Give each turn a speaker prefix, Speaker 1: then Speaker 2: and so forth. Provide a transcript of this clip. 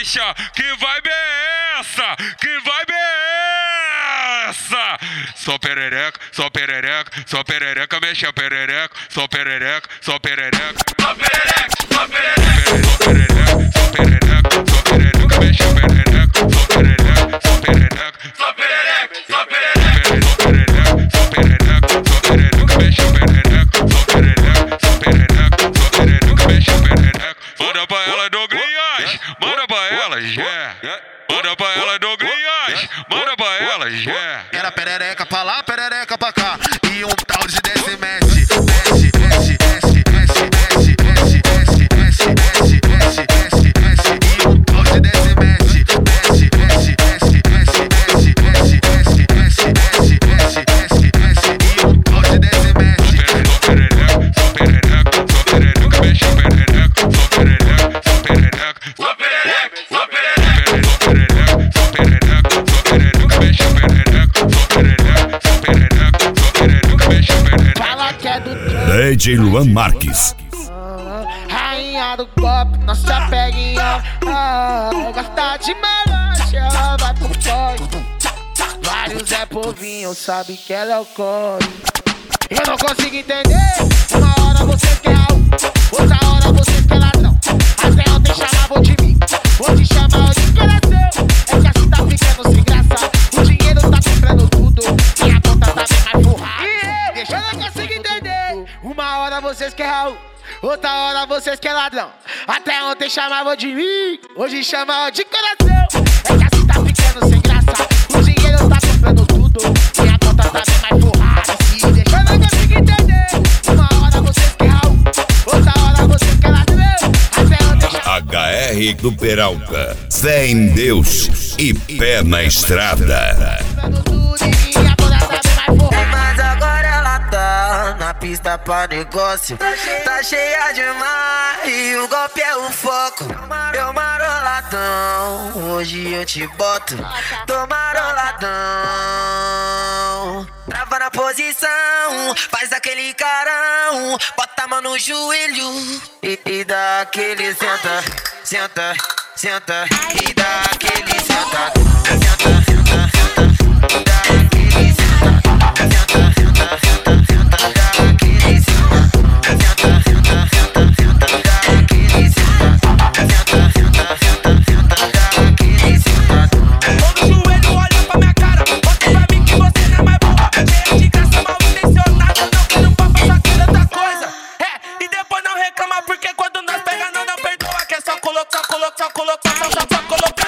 Speaker 1: mexa. Que vibe é essa? Que vibe é essa? Só perereca, só perereca, só perereca, mexe a perereca, só perereca, só perereca. Só perereca, só perereca, só perereca, só perereca, só perereca, mexe a perereca, só perereca, só perereca, só perereca, só perereca, só perereca, só perereca, só perereca, mexe a perereca, só perereca, só perereca, só perereca, mexe a perereca. Manda pra ela do Grias, manda pra ela, yeah. Manda pra ela do Grias, manda pra ela, yeah.
Speaker 2: Era perereca pra lá, perereca pra cá. E um tal de desce, mexe, mexe, mexe, mexe, mexe, mexe, mexe, mexe, mexe, mexe, mexe, mexe, mexe. E um tal de desce, mexe, mexe, mexe, mexe, mexe, mexe, mexe, mexe, mexe, mexe, mexe, mexe, mexe. E um tal de desce, mexe.
Speaker 1: Só perereca, só perereca, só perereca, mexe a perereca, só perereca, só perereca, só perereca, só perereca.
Speaker 3: DJ Luan Marques.
Speaker 4: Rainha do pop, nossa peguinha. Gosta de melancia, vai pro corre. Vários é povinho, sabe que ela é o core. Eu não consigo entender. Uma hora você quer algo, outra hora você quer ladrão. Até ontem chamavam de mim, hoje chamam de coração. É que assim tá ficando sem graça. O dinheiro tá comprando tudo, minha conta tá bem mais forrada. Eu não consigo entender. Uma hora vocês querem Raul, outra hora vocês querem ladrão. Até ontem chamavam de mim, hoje chamam de coração. É que assim tá ficando sem graça. O dinheiro tá comprando tudo, minha conta tá bem mais forrada. Eu não consigo entender. Uma hora vocês querem Raul, outra hora vocês querem ladrão. Até ontem
Speaker 3: HR do Peralta. Fé em Deus e pé na estrada.
Speaker 5: Na pista pra negócio, tá cheia demais e o golpe é o foco. Eu maroladão, hoje eu te boto. Tô maroladão. Trava na posição, faz aquele carão, bota a mão no joelho e dá aquele senta, senta, senta. E dá aquele senta, senta, senta, senta. E dá aquele senta, senta, senta, senta.
Speaker 4: Porque quando nós pega não perdoa, que é só colocar, só colocar, só colocar.